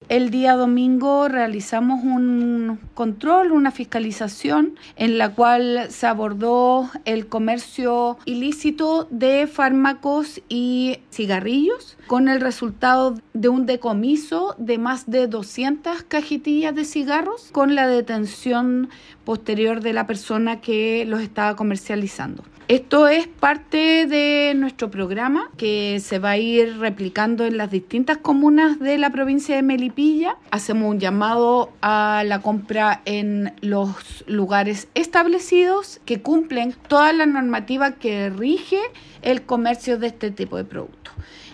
El día domingo realizamos un control, una fiscalización en la cual se abordó el comercio ilícito de fármacos y cigarrillos, con el resultado de un decomiso de más de 200 cajetillas de cigarros, con la detención posterior de la persona que los estaba comercializando. Esto es parte de nuestro programa que se va a ir replicando en las distintas comunas de la provincia de Melipilla. Hacemos un llamado a la compra en los lugares establecidos que cumplen toda la normativa que rige el comercio de este tipo de productos.